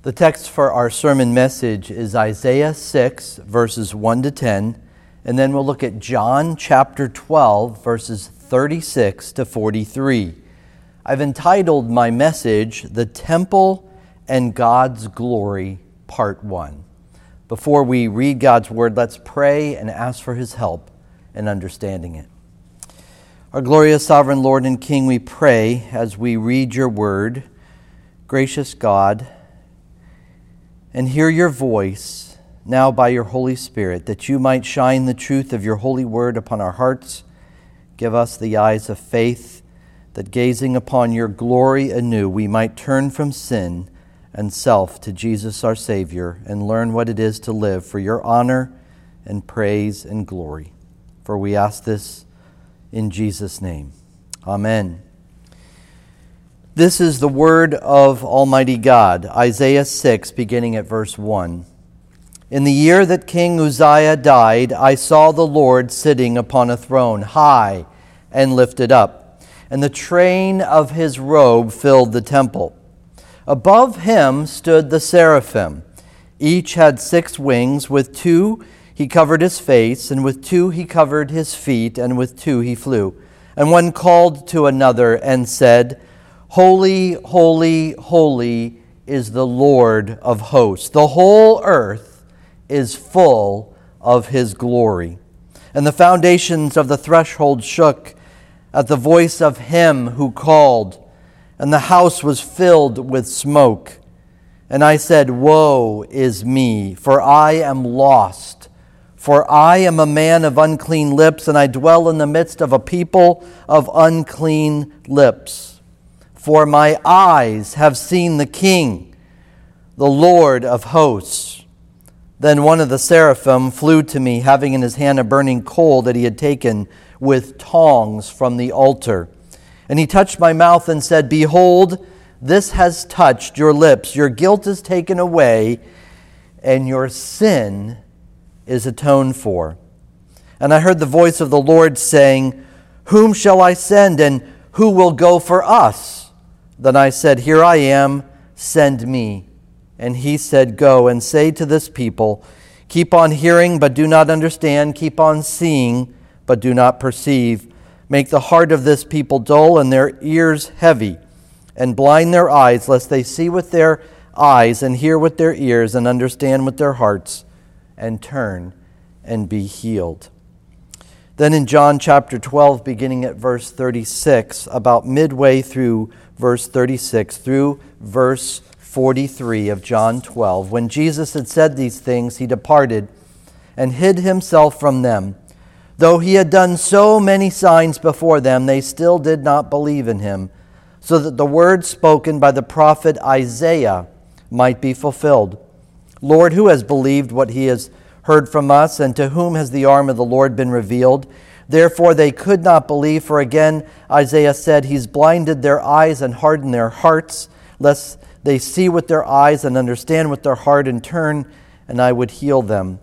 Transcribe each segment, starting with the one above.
The text for our sermon message is Isaiah 6, verses 1 to 10, and then we'll look at John chapter 12, verses 36 to 43. I've entitled my message, The Temple and God's Glory, Part 1. Before we read God's Word, let's pray and ask for His help in understanding it. Our glorious sovereign Lord and King, we pray as we read your Word, gracious God, and hear your voice now by your Holy Spirit, that you might shine the truth of your holy word upon our hearts. Give us the eyes of faith, that gazing upon your glory anew, we might turn from sin and self to Jesus our Savior and learn what it is to live for your honor and praise and glory. For we ask this in Jesus' name. Amen. This is the word of Almighty God, Isaiah 6, beginning at verse 1. In the year that King Uzziah died, I saw the Lord sitting upon a throne, high and lifted up, and the train of his robe filled the temple. Above him stood the seraphim. Each had 6 wings. With 2 he covered his face, and with 2 he covered his feet, and with 2 he flew. And one called to another and said, Holy, holy, holy is the Lord of hosts. The whole earth is full of his glory. And the foundations of the threshold shook at the voice of him who called, and the house was filled with smoke. And I said, Woe is me, for I am lost. For I am a man of unclean lips, and I dwell in the midst of a people of unclean lips. For my eyes have seen the King, the Lord of hosts. Then one of the seraphim flew to me, having in his hand a burning coal that he had taken with tongs from the altar. And he touched my mouth and said, Behold, this has touched your lips. Your guilt is taken away, and your sin is atoned for. And I heard the voice of the Lord saying, Whom shall I send, and who will go for us? Then I said, Here I am, send me. And he said, Go and say to this people, Keep on hearing, but do not understand. Keep on seeing, but do not perceive. Make the heart of this people dull and their ears heavy, and blind their eyes, lest they see with their eyes and hear with their ears and understand with their hearts and turn and be healed. Then in John chapter 12, beginning at verse 36, about midway through verse 36 through verse 43 of John 12, when Jesus had said these things, he departed and hid himself from them. Though he had done so many signs before them, they still did not believe in him, so that the word spoken by the prophet Isaiah might be fulfilled. Lord, who has believed what he has heard from us, and to whom has the arm of the Lord been revealed? Therefore they could not believe, for again Isaiah said, He's blinded their eyes and hardened their hearts, lest they see with their eyes and understand with their heart and turn, and I would heal them.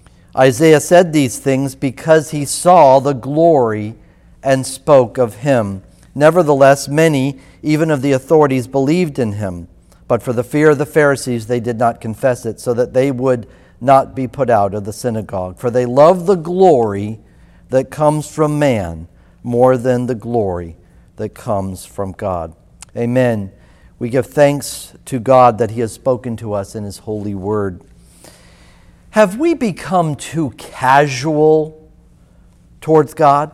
Isaiah said these things because he saw the glory and spoke of him. Nevertheless, many, even of the authorities, believed in him. But for the fear of the Pharisees, they did not confess it, so that they would not be put out of the synagogue. For they love the glory that comes from man more than the glory that comes from God. Amen. We give thanks to God that he has spoken to us in his holy word. Have we become too casual towards God?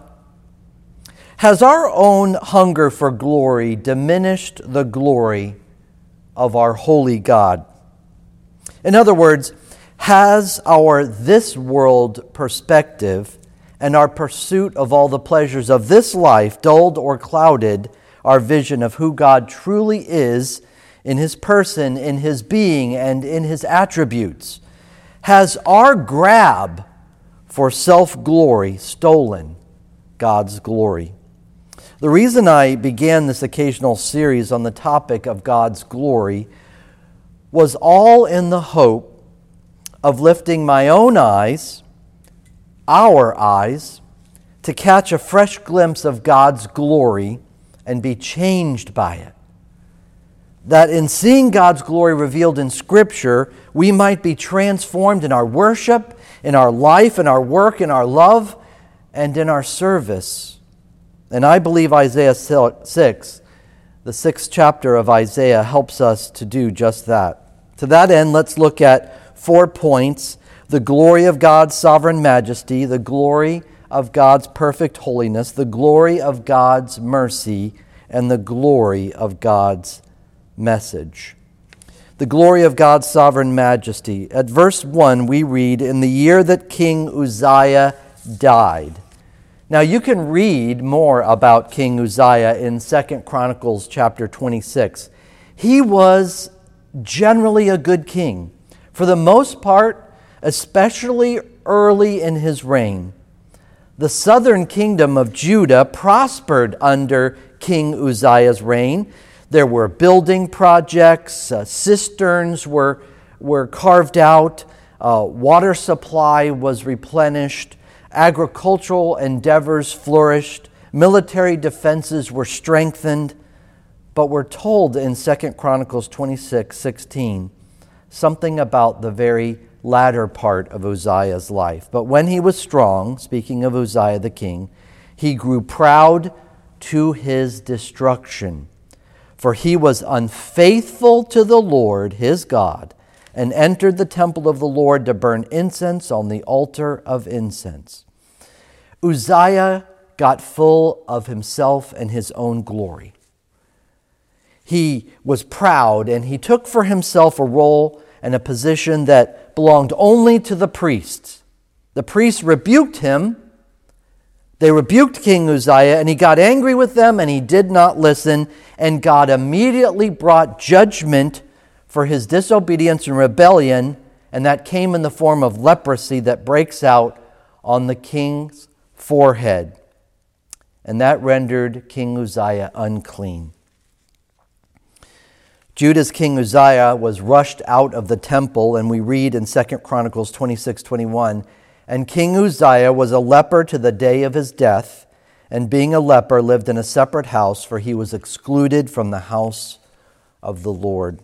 Has our own hunger for glory diminished the glory of our holy God? In other words, has our this world perspective and our pursuit of all the pleasures of this life dulled or clouded our vision of who God truly is in his person, in his being, and in his attributes? Has our grab for self-glory stolen God's glory? The reason I began this occasional series on the topic of God's glory was all in the hope of lifting my own eyes, our eyes, to catch a fresh glimpse of God's glory and be changed by it. that in seeing God's glory revealed in Scripture, we might be transformed in our worship, in our life, in our work, in our love, and in our service. And I believe Isaiah 6, the 6th chapter of Isaiah, helps us to do just that. To that end, let's look at 4 points: the glory of God's sovereign majesty, the glory of God's perfect holiness, the glory of God's mercy, and the glory of God's message. The glory of God's sovereign majesty. At verse 1, we read, "In the year that King Uzziah died." Now, you can read more about King Uzziah in 2 Chronicles chapter 26. He was generally a good king. For the most part, especially early in his reign, the southern kingdom of Judah prospered under King Uzziah's reign. There were building projects, cisterns were carved out, water supply was replenished, agricultural endeavors flourished, military defenses were strengthened. But we're told in 2 Chronicles 26:16 something about the very latter part of Uzziah's life. "But when he was strong," speaking of Uzziah the king, "he grew proud to his destruction. For he was unfaithful to the Lord his God, and entered the temple of the Lord to burn incense on the altar of incense." Uzziah got full of himself and his own glory. He was proud, and he took for himself a role and a position that belonged only to the priests. The priests rebuked him. They rebuked King Uzziah, and he got angry with them, and he did not listen. And God immediately brought judgment for his disobedience and rebellion, and that came in the form of leprosy that breaks out on the king's forehead. And that rendered King Uzziah unclean. Judah's King Uzziah was rushed out of the temple, and we read in 2 Chronicles 26:21, "And King Uzziah was a leper to the day of his death, and being a leper lived in a separate house, for he was excluded from the house of the Lord."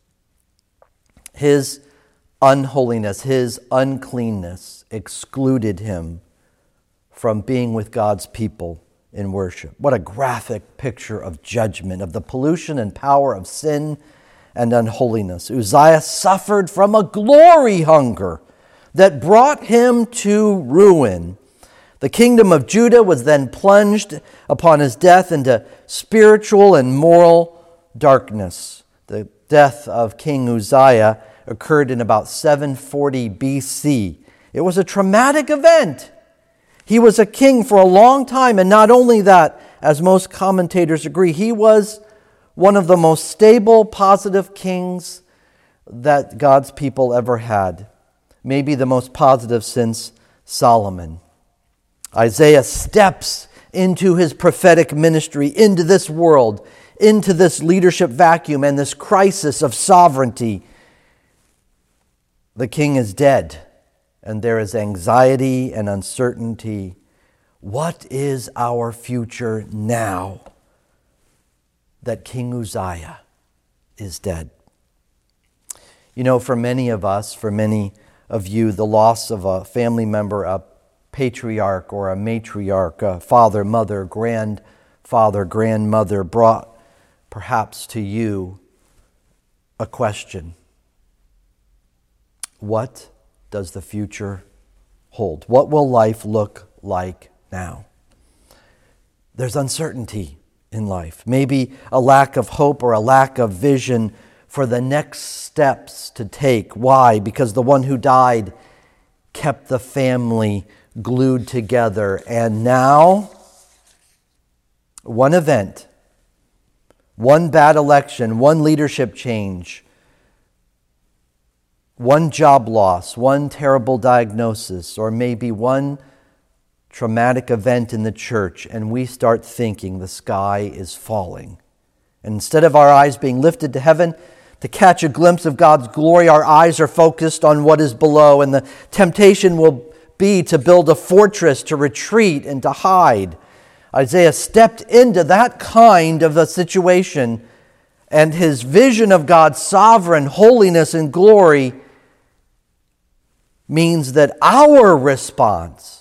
His unholiness, his uncleanness excluded him from being with God's people in worship. What a graphic picture of judgment, of the pollution and power of sin and unholiness. Uzziah suffered from a glory hunger that brought him to ruin. The kingdom of Judah was then plunged upon his death into spiritual and moral darkness. The death of King Uzziah occurred in about 740 BC. It was a traumatic event. He was a king for a long time, and not only that, as most commentators agree, he was one of the most stable, positive kings that God's people ever had. Maybe the most positive since Solomon. Isaiah steps into his prophetic ministry, into this world, into this leadership vacuum and this crisis of sovereignty. The king is dead, and there is anxiety and uncertainty. What is our future now that King Uzziah is dead? You know, for many of us, for many of you, the loss of a family member, a patriarch or a matriarch, a father, mother, grandfather, grandmother, brought perhaps to you a question. What does the future hold? What will life look like now? There's uncertainty in life. Maybe a lack of hope or a lack of vision for the next steps to take. Why? Because the one who died kept the family glued together. And now, one event, one bad election, one leadership change, one job loss, one terrible diagnosis, or maybe one traumatic event in the church, and we start thinking the sky is falling. And instead of our eyes being lifted to heaven to catch a glimpse of God's glory, our eyes are focused on what is below, and the temptation will be to build a fortress, to retreat, and to hide. Isaiah stepped into that kind of a situation and his vision of God's sovereign holiness and glory means that our response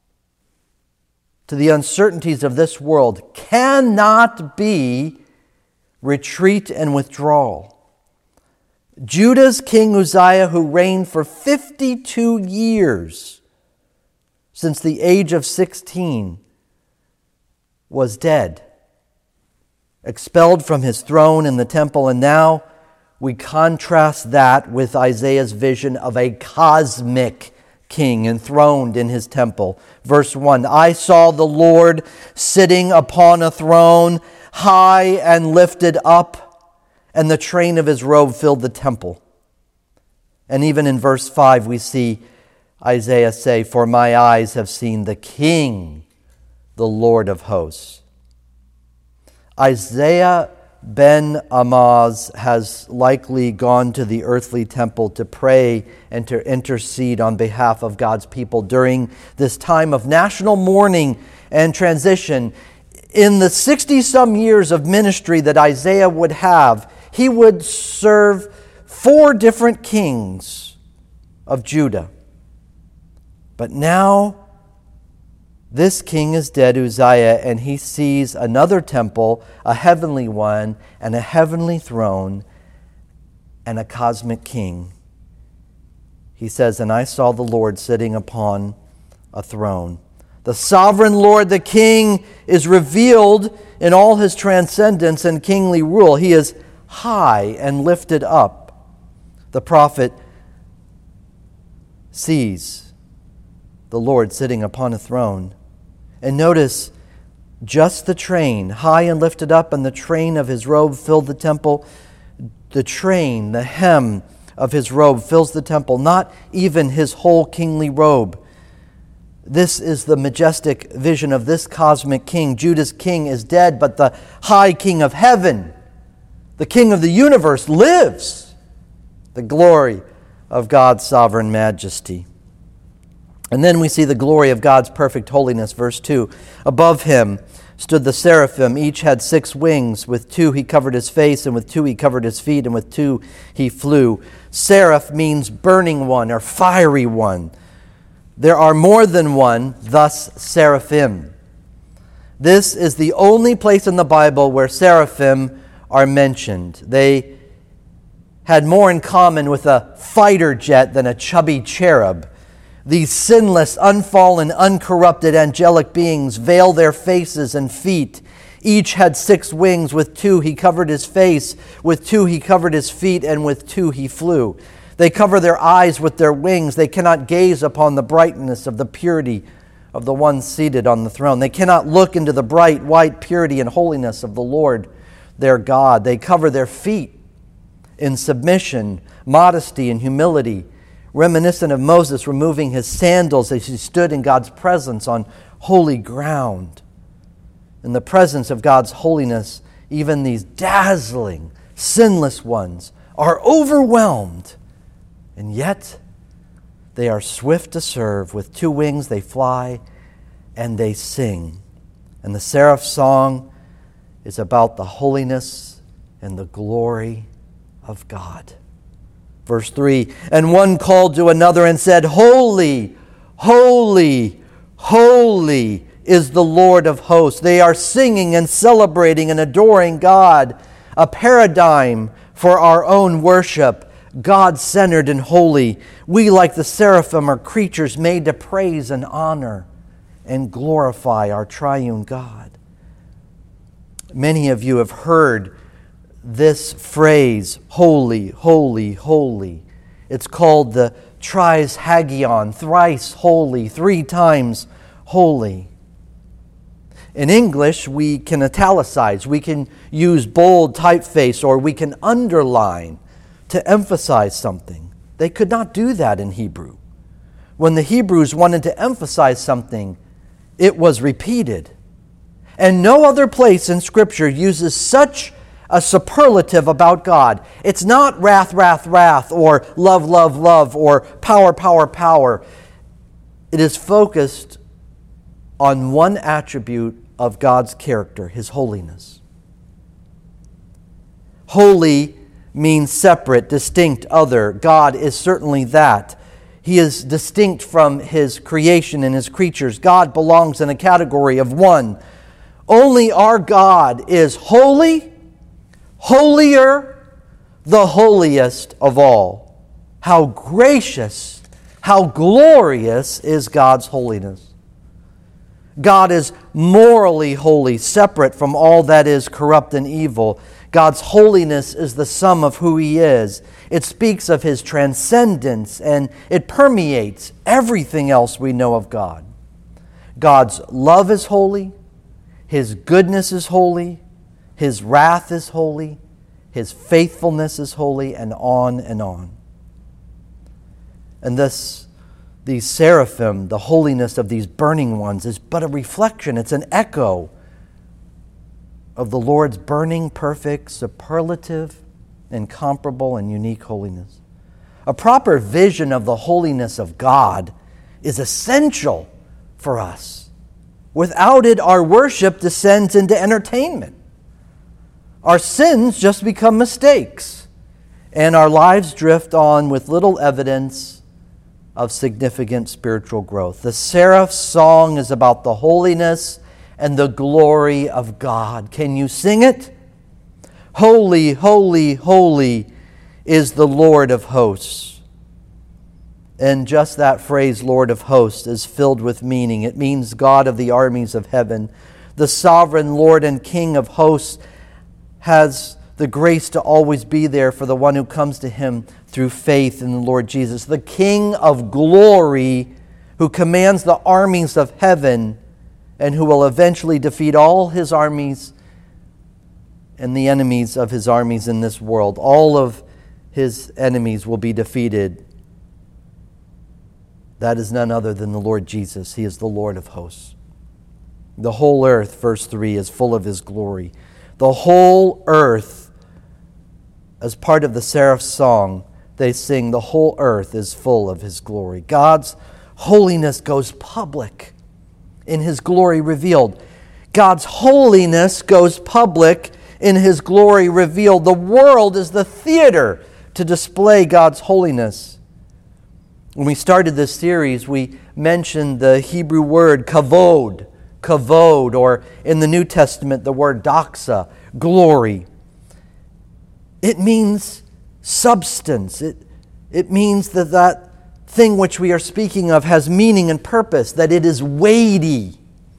to the uncertainties of this world cannot be retreat and withdrawal. Judah's king Uzziah, who reigned for 52 years since the age of 16, was dead, expelled from his throne in the temple, and now we contrast that with Isaiah's vision of a cosmic king enthroned in his temple. Verse 1, I saw the Lord sitting upon a throne, high and lifted up, and the train of his robe filled the temple. And even in verse 5, we see Isaiah say, for my eyes have seen the King, the Lord of hosts. Isaiah ben Amoz has likely gone to the earthly temple to pray and to intercede on behalf of God's people during this time of national mourning and transition. In the 60-some years of ministry that Isaiah would have, he would serve 4 different kings of Judah. But now, this king is dead, Uzziah, and he sees another temple, a heavenly one, and a heavenly throne, and a cosmic king. He says, and I saw the Lord sitting upon a throne. The sovereign Lord, the King, is revealed in all his transcendence and kingly rule. He is high and lifted up. The prophet sees the Lord sitting upon a throne. And notice just the train, high and lifted up, and the train of his robe filled the temple. The train, the hem of his robe fills the temple, not even his whole kingly robe. This is the majestic vision of this cosmic king. Judah's king is dead, but the high king of heaven, the king of the universe, lives. The glory of God's sovereign majesty. And then we see the glory of God's perfect holiness. Verse 2, above him stood the seraphim. Each had 6 wings. With 2 he covered his face, and with 2 he covered his feet, and with 2 he flew. Seraph means burning one or fiery one. There are more than one, thus seraphim. This is the only place in the Bible where seraphim are mentioned. They had more in common with a fighter jet than a chubby cherub. These sinless, unfallen, uncorrupted angelic beings veil their faces and feet. Each had 6 wings. With 2 he covered his face, with 2 he covered his feet, and with 2 he flew. They cover their eyes with their wings. They cannot gaze upon the brightness of the purity of the one seated on the throne. They cannot look into the bright, white purity and holiness of the Lord their God. They cover their feet in submission, modesty, and humility, reminiscent of Moses removing his sandals as he stood in God's presence on holy ground. In the presence of God's holiness, even these dazzling, sinless ones are overwhelmed, and yet they are swift to serve. With 2 wings they fly and they sing. And the seraph song is about the holiness and the glory of God. Verse 3, and one called to another and said, Holy, holy, holy is the Lord of hosts. They are singing and celebrating and adoring God, a paradigm for our own worship, God-centered and holy. We, like the seraphim, are creatures made to praise and honor and glorify our triune God. Many of you have heard this phrase, holy, holy, holy. It's called the Trishagion, thrice holy, 3 times holy. In English, we can italicize, we can use bold typeface, or we can underline to emphasize something. They could not do that in Hebrew. When the Hebrews wanted to emphasize something, it was repeated. And no other place in Scripture uses such a superlative about God. It's not wrath, wrath, wrath, or love, love, love, or power, power, power. It is focused on one attribute of God's character, His holiness. Holy means separate, distinct, other. God is certainly that. He is distinct from His creation and His creatures. God belongs in a category of one. Only our God is holy, holier, the holiest of all. How gracious, how glorious is God's holiness. God is morally holy, separate from all that is corrupt and evil. God's holiness is the sum of who He is. It speaks of His transcendence, and it permeates everything else we know of God. God's love is holy, His goodness is holy, His wrath is holy, His faithfulness is holy, and on and on. And these seraphim, the holiness of these burning ones, is but a reflection, it's an echo of the Lord's burning, perfect, superlative, incomparable, and unique holiness. A proper vision of the holiness of God is essential for us. Without it, our worship descends into entertainment. Our sins just become mistakes, and our lives drift on with little evidence of significant spiritual growth. The seraph's song is about the holiness and the glory of God. Can you sing it? Holy, holy, holy is the Lord of hosts. And just that phrase, Lord of hosts, is filled with meaning. It means God of the armies of heaven. The sovereign Lord and King of hosts has the grace to always be there for the one who comes to Him through faith in the Lord Jesus. The King of glory who commands the armies of heaven and who will eventually defeat all His armies and the enemies of His armies in this world. All of His enemies will be defeated. That is none other than the Lord Jesus. He is the Lord of hosts. The whole earth, verse 3, is full of His glory. The whole earth, as part of the seraph's song, they sing, the whole earth is full of His glory. God's holiness goes public in His glory revealed. God's holiness goes public in His glory revealed. The world is the theater to display God's holiness. When we started this series, we mentioned the Hebrew word kavod, or in the New Testament, the word doxa, glory. It means substance. It means that thing which we are speaking of has meaning and purpose, that it is weighty.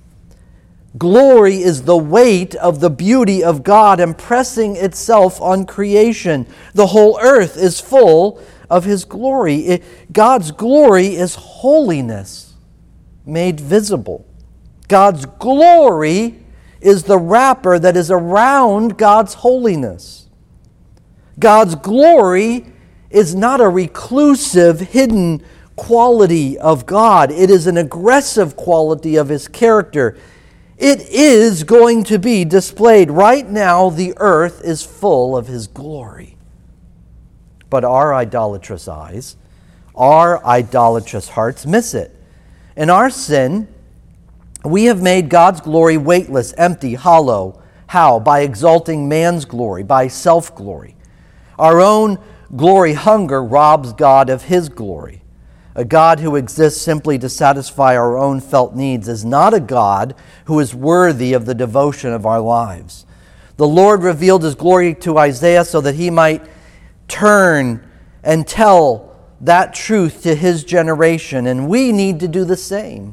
Glory is the weight of the beauty of God impressing itself on creation. The whole earth is full of His glory. God's glory is holiness made visible. God's glory is the wrapper that is around God's holiness. God's glory is not a reclusive, hidden quality of God. It is an aggressive quality of His character. It is going to be displayed. Right now, the earth is full of His glory. But our idolatrous eyes, our idolatrous hearts miss it. In our sin, we have made God's glory weightless, empty, hollow. How? By exalting man's glory, by self-glory. Our own glory hunger robs God of His glory. A God who exists simply to satisfy our own felt needs is not a God who is worthy of the devotion of our lives. The Lord revealed His glory to Isaiah so that he might turn and tell that truth to his generation, and we need to do the same.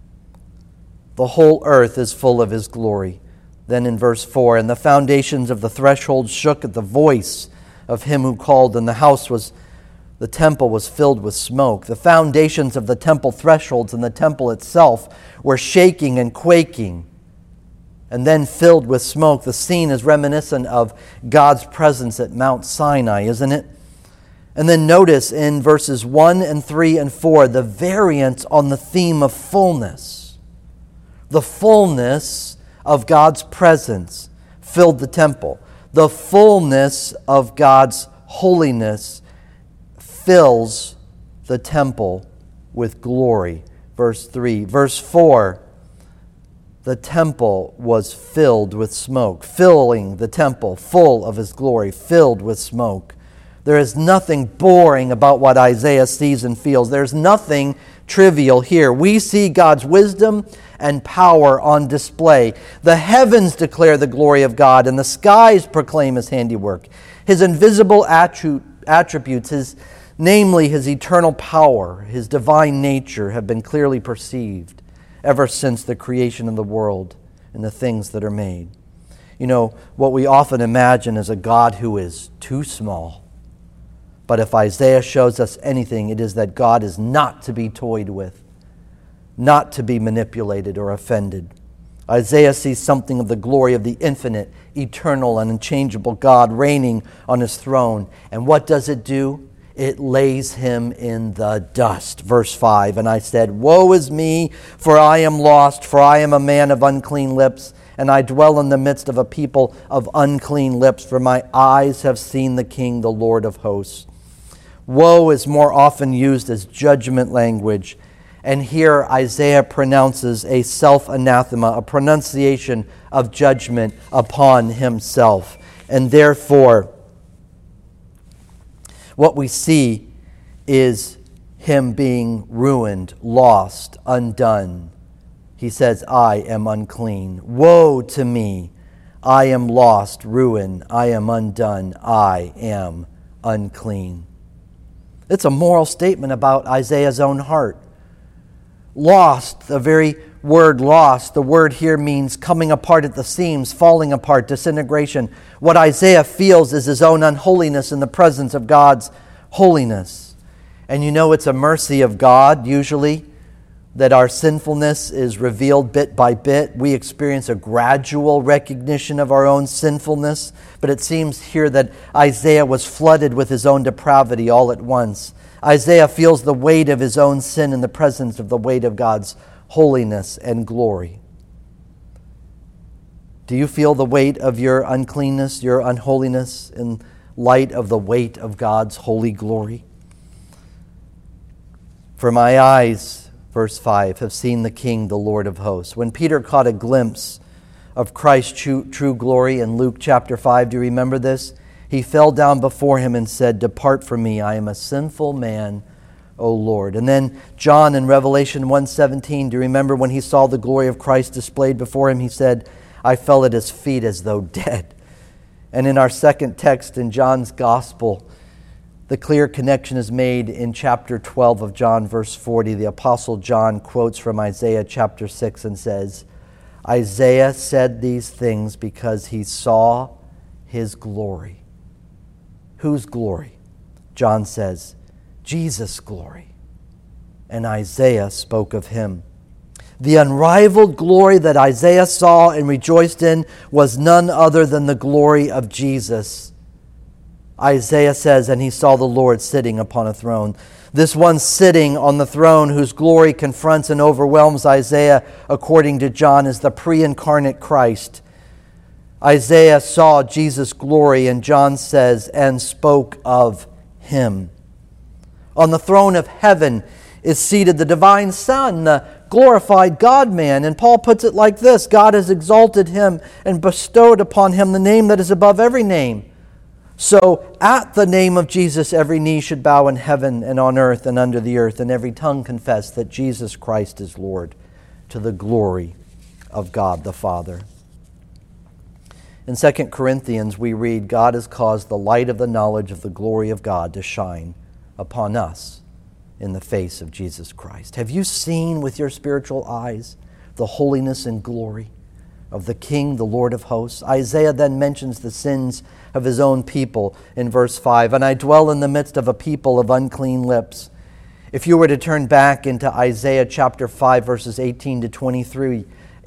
The whole earth is full of His glory. Then in verse 4, and the foundations of the threshold shook at the voice of Him who called, and the temple was filled with smoke. The foundations of the temple thresholds and the temple itself were shaking and quaking, and then filled with smoke. The scene is reminiscent of God's presence at Mount Sinai, isn't it? And then notice in verses 1 and 3 and 4, the variance on the theme of fullness. The fullness of God's presence filled the temple. The fullness of God's holiness fills the temple with glory. Verse 3. Verse 4, the temple was filled with smoke, filling the temple full of his glory, filled with smoke. There is nothing boring about what Isaiah sees and feels. There's nothing trivial here. We see God's wisdom and power on display. The heavens declare the glory of God, and the skies proclaim his handiwork. His invisible attributes, namely his eternal power, his divine nature, have been clearly perceived ever since the creation of the world and the things that are made. You know, what we often imagine is a God who is too small. But if Isaiah shows us anything, it is that God is not to be toyed with, not to be manipulated or offended. Isaiah sees something of the glory of the infinite, eternal, and unchangeable God reigning on his throne. And what does it do? It lays him in the dust. Verse 5, and I said, Woe is me, for I am lost, for I am a man of unclean lips, and I dwell in the midst of a people of unclean lips, for my eyes have seen the King, the Lord of hosts. Woe is more often used as judgment language, and here Isaiah pronounces a self-anathema, a pronunciation of judgment upon himself. And therefore, what we see is him being ruined, lost, undone. He says, I am unclean. Woe to me! I am lost, ruined. I am undone. I am unclean. It's a moral statement about Isaiah's own heart. Lost, the very word lost, the word here means coming apart at the seams, falling apart, disintegration. What Isaiah feels is his own unholiness in the presence of God's holiness. And you know it's a mercy of God, usually, that our sinfulness is revealed bit by bit. We experience a gradual recognition of our own sinfulness, but it seems here that Isaiah was flooded with his own depravity all at once. Isaiah feels the weight of his own sin in the presence of the weight of God's holiness and glory. Do you feel the weight of your uncleanness, your unholiness, in light of the weight of God's holy glory? For my eyes, verse 5, have seen the King, the Lord of hosts. When Peter caught a glimpse of Christ's true glory in Luke chapter 5, do you remember this? He fell down before him and said, Depart from me, I am a sinful man, O Lord. And then John in Revelation 1:17, do you remember when he saw the glory of Christ displayed before him? He said, I fell at his feet as though dead. And in our second text in John's Gospel, the clear connection is made in chapter 12 of John, verse 40. The Apostle John quotes from Isaiah chapter 6 and says, Isaiah said these things because he saw his glory. Whose glory? John says, Jesus' glory. And Isaiah spoke of him. The unrivaled glory that Isaiah saw and rejoiced in was none other than the glory of Jesus. Isaiah says, and he saw the Lord sitting upon a throne. This one sitting on the throne whose glory confronts and overwhelms Isaiah, according to John, is the pre-incarnate Christ. Isaiah saw Jesus' glory, and John says, and spoke of him. On the throne of heaven is seated the divine Son, the glorified God-man. And Paul puts it like this, God has exalted him and bestowed upon him the name that is above every name. So at the name of Jesus, every knee should bow in heaven and on earth and under the earth, and every tongue confess that Jesus Christ is Lord, to the glory of God the Father. In 2 Corinthians, we read, God has caused the light of the knowledge of the glory of God to shine upon us in the face of Jesus Christ. Have you seen with your spiritual eyes the holiness and glory of the King, the Lord of hosts? Isaiah then mentions the sins of his own people in verse 5. And I dwell in the midst of a people of unclean lips. If you were to turn back into Isaiah chapter 5, verses 18 to 23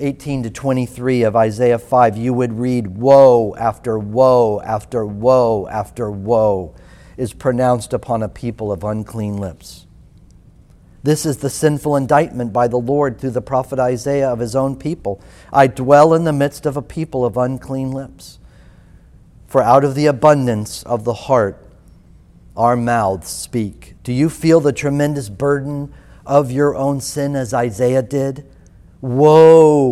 of Isaiah 5, you would read, woe after woe after woe after woe is pronounced upon a people of unclean lips. This is the sinful indictment by the Lord through the prophet Isaiah of his own people. I dwell in the midst of a people of unclean lips. For out of the abundance of the heart, our mouths speak. Do you feel the tremendous burden of your own sin as Isaiah did? Woe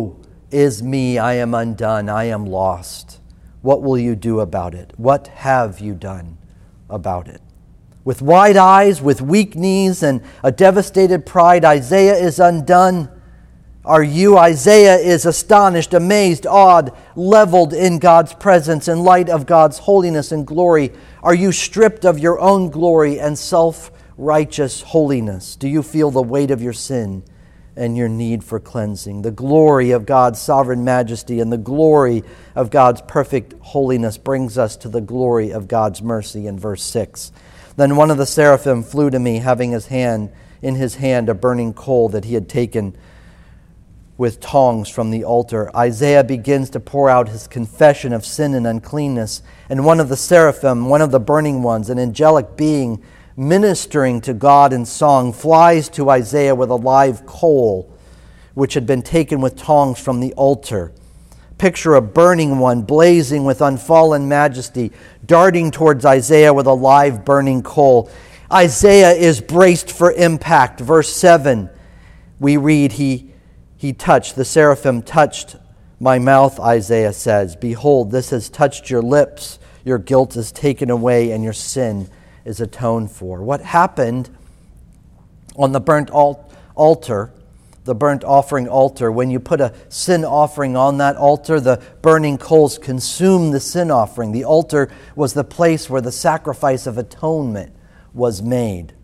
is me. I am undone. I am lost. What will you do about it? What have you done about it? With wide eyes, with weak knees, and a devastated pride, Isaiah is undone. Are you? Isaiah is astonished, amazed, awed, leveled in God's presence in light of God's holiness and glory. Are you stripped of your own glory and self-righteous holiness? Do you feel the weight of your sin and your need for cleansing? The glory of God's sovereign majesty and the glory of God's perfect holiness brings us to the glory of God's mercy in verse 6. Then one of the seraphim flew to me, having in his hand a burning coal that he had taken with tongs from the altar. Isaiah begins to pour out his confession of sin and uncleanness, and one of the seraphim, one of the burning ones, an angelic being ministering to God in song, flies to Isaiah with a live coal which had been taken with tongs from the altar. Picture a burning one, blazing with unfallen majesty, darting towards Isaiah with a live burning coal. Isaiah is braced for impact. Verse 7, we read, the seraphim touched my mouth, Isaiah says. Behold, this has touched your lips. Your guilt is taken away and your sin is atoned for. What happened on the burnt altar, the burnt offering altar, when you put a sin offering on that altar, the burning coals consumed the sin offering. The altar was the place where the sacrifice of atonement was made.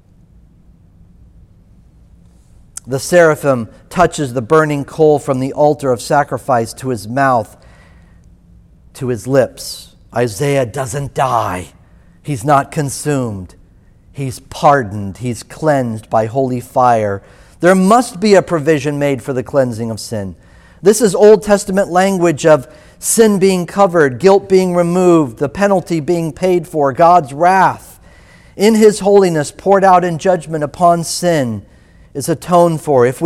The seraphim touches the burning coal from the altar of sacrifice to his mouth, to his lips. Isaiah doesn't die. He's not consumed. He's pardoned. He's cleansed by holy fire. There must be a provision made for the cleansing of sin. This is Old Testament language of sin being covered, guilt being removed, the penalty being paid for, God's wrath in His holiness poured out in judgment upon sin is atoned for. If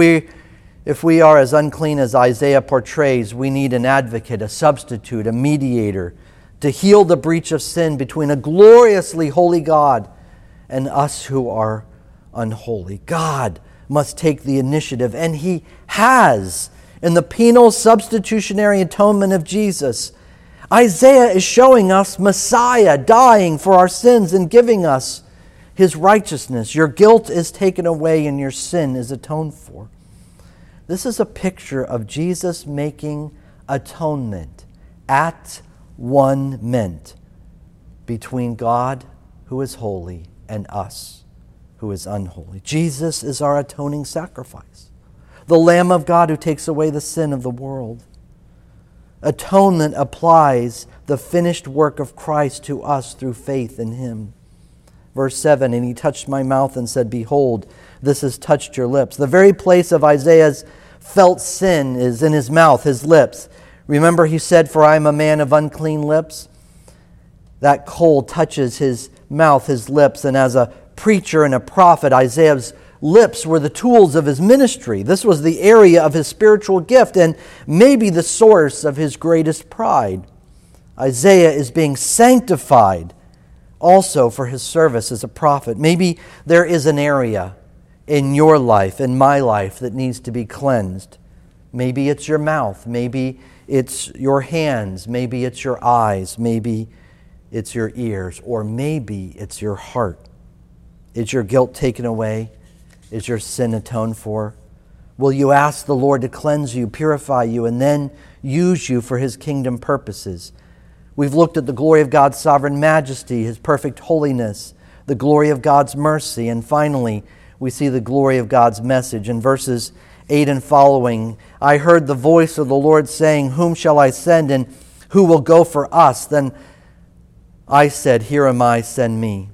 we are as unclean as Isaiah portrays, we need an advocate, a substitute, a mediator to heal the breach of sin between a gloriously holy God and us who are unholy. God must take the initiative, and He has in the penal substitutionary atonement of Jesus. Isaiah is showing us Messiah dying for our sins and giving us His righteousness. Your guilt is taken away and your sin is atoned for. This is a picture of Jesus making atonement at one meant between God, who is holy, and us, who is unholy. Jesus is our atoning sacrifice, the Lamb of God who takes away the sin of the world. Atonement applies the finished work of Christ to us through faith in Him. Verse 7, and He touched my mouth and said, behold, this has touched your lips. The very place of Isaiah's felt sin is in his mouth, his lips. Remember he said, for I am a man of unclean lips. That coal touches his mouth, his lips, and as a preacher and a prophet, Isaiah's lips were the tools of his ministry. This was the area of his spiritual gift and maybe the source of his greatest pride. Isaiah is being sanctified also for his service as a prophet. Maybe there is an area in your life, in my life, that needs to be cleansed. Maybe it's your mouth. Maybe it's your hands. Maybe it's your eyes. Maybe it's your ears. Or maybe it's your heart. Is your guilt taken away? Is your sin atoned for? Will you ask the Lord to cleanse you, purify you, and then use you for His kingdom purposes? We've looked at the glory of God's sovereign majesty, His perfect holiness, the glory of God's mercy, and finally, we see the glory of God's message. In verses 8 and following, I heard the voice of the Lord saying, whom shall I send, and who will go for us? Then I said, here am I, send me.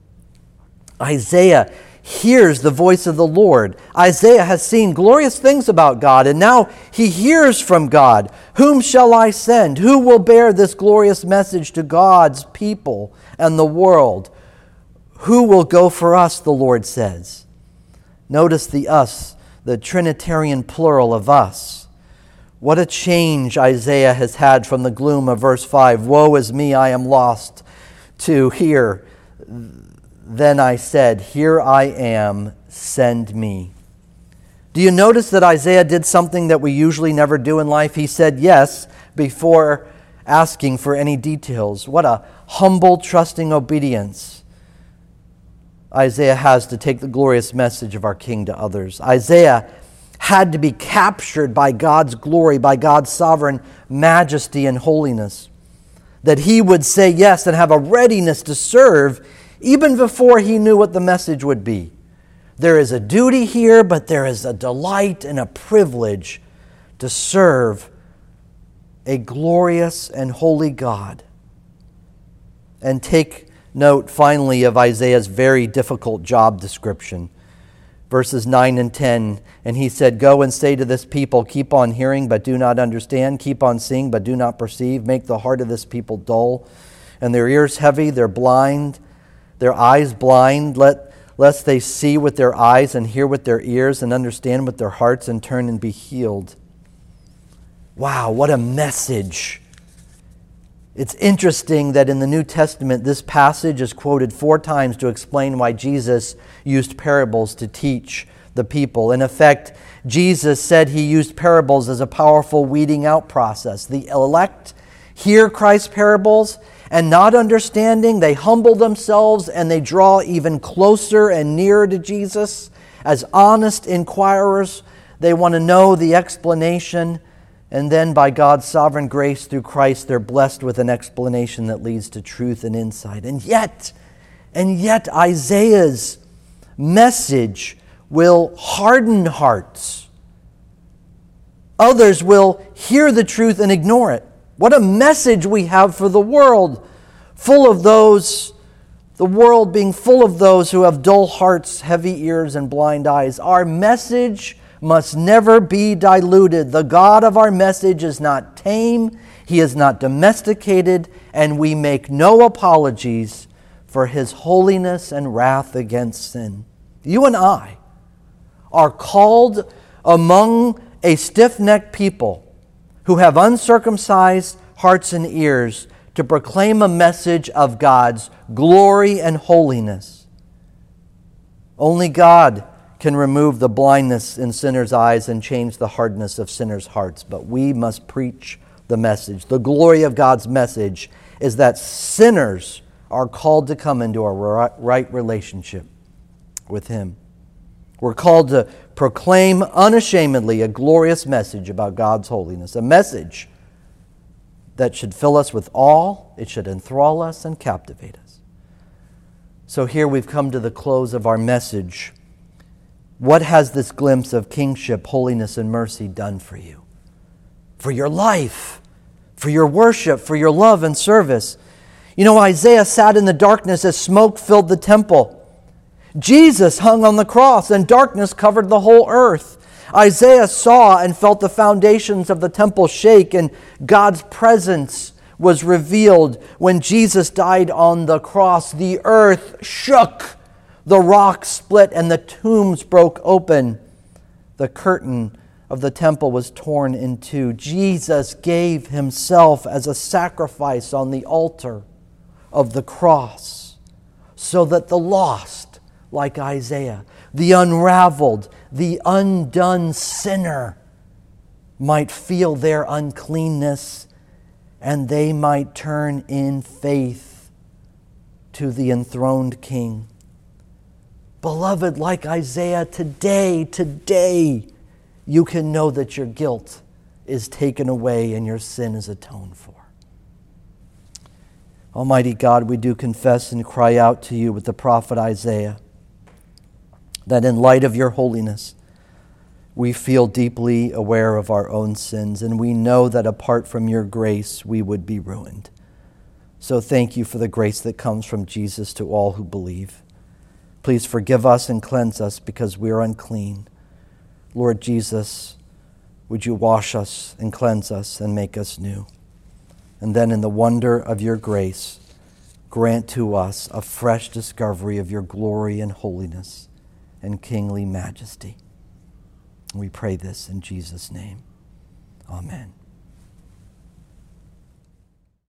Isaiah hears the voice of the Lord. Isaiah has seen glorious things about God, and now he hears from God. Whom shall I send? Who will bear this glorious message to God's people and the world? Who will go for us, the Lord says. Notice the us, the Trinitarian plural of us. What a change Isaiah has had from the gloom of verse 5. Woe is me, I am lost, to here. Then I said, here I am, send me. Do you notice that Isaiah did something that we usually never do in life? He said yes before asking for any details. What a humble, trusting obedience Isaiah has to take the glorious message of our King to others. Isaiah had to be captured by God's glory, by God's sovereign majesty and holiness, that he would say yes and have a readiness to serve even before he knew what the message would be. There is a duty here, but there is a delight and a privilege to serve a glorious and holy God. And take note, finally, of Isaiah's very difficult job description. Verses 9 and 10, and he said, "Go and say to this people, keep on hearing, but do not understand. Keep on seeing, but do not perceive. Make the heart of this people dull, and their ears heavy, their eyes blind. Lest they see with their eyes and hear with their ears and understand with their hearts and turn and be healed." Wow, what a message. It's interesting that in the New Testament, this passage is quoted 4 times to explain why Jesus used parables to teach the people. In effect, Jesus said he used parables as a powerful weeding out process. The elect hear Christ's parables, and not understanding, they humble themselves and they draw even closer and nearer to Jesus. As honest inquirers, they want to know the explanation. And then by God's sovereign grace through Christ, they're blessed with an explanation that leads to truth and insight. And yet Isaiah's message will harden hearts. Others will hear the truth and ignore it. What a message we have for the world, the world being full of those who have dull hearts, heavy ears, and blind eyes. Our message must never be diluted. The God of our message is not tame, he is not domesticated, and we make no apologies for his holiness and wrath against sin. You and I are called among a stiff-necked people who have uncircumcised hearts and ears to proclaim a message of God's glory and holiness. Only God can remove the blindness in sinners' eyes and change the hardness of sinners' hearts, but we must preach the message. The glory of God's message is that sinners are called to come into a right relationship with him. We're called to proclaim unashamedly a glorious message about God's holiness, a message that should fill us with awe, it should enthrall us and captivate us. So here we've come to the close of our message. What has this glimpse of kingship, holiness, and mercy done for you? For your life, for your worship, for your love and service. You know, Isaiah sat in the darkness as smoke filled the temple. Jesus hung on the cross and darkness covered the whole earth. Isaiah saw and felt the foundations of the temple shake, and God's presence was revealed when Jesus died on the cross. The earth shook, the rocks split, and the tombs broke open. The curtain of the temple was torn in two. Jesus gave himself as a sacrifice on the altar of the cross so that the lost, like Isaiah, the unraveled, the undone sinner might feel their uncleanness and they might turn in faith to the enthroned King. Beloved, like Isaiah, today, you can know that your guilt is taken away and your sin is atoned for. Almighty God, we do confess and cry out to you with the prophet Isaiah that in light of your holiness, we feel deeply aware of our own sins, and we know that apart from your grace, we would be ruined. So thank you for the grace that comes from Jesus to all who believe. Please forgive us and cleanse us because we are unclean. Lord Jesus, would you wash us and cleanse us and make us new? And then in the wonder of your grace, grant to us a fresh discovery of your glory and holiness and kingly majesty. We pray this in Jesus' name. Amen.